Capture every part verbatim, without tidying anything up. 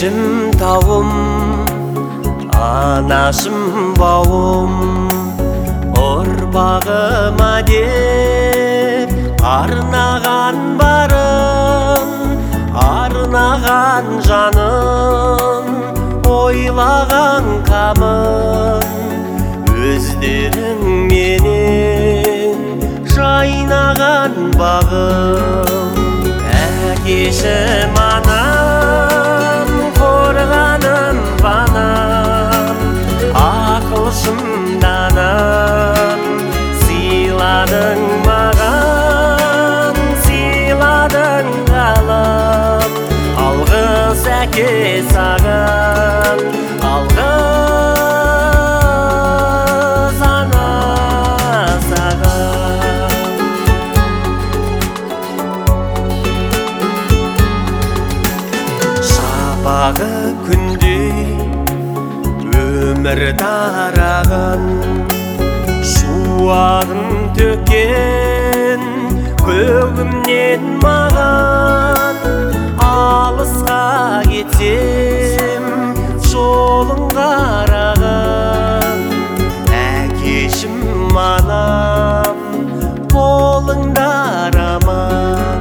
әкешім тауым, анашым бауым, ұрпағыма деп арнаған барын, арнаған жанын, ойлаған қамын, өздерің менен жайнаған бағым. Әкешім анам, қорғаным банам, ақылшым данам, сыйладың маған, сыйладың ғалам. Алғыс әке саған, алғыс ана саған. Шапағы күндей өмір тараған, шуағын төккен көгімнен маған. Алысқа кетсем жолың қараған, әкешім анам болыңдар аман.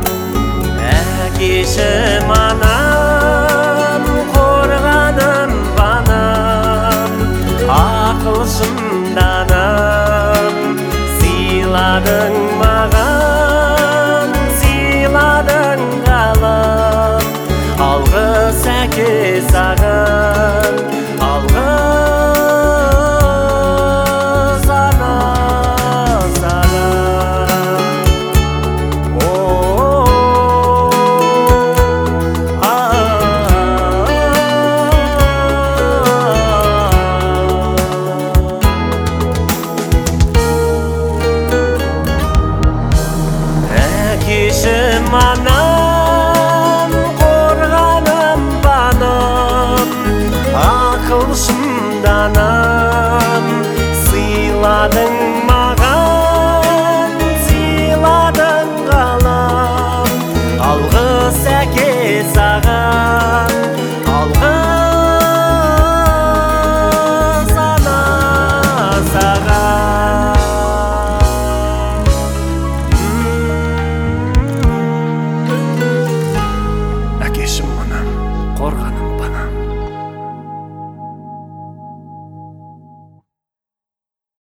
Әкешім анам, қорғаным банам, ақылшым данам, сыйладың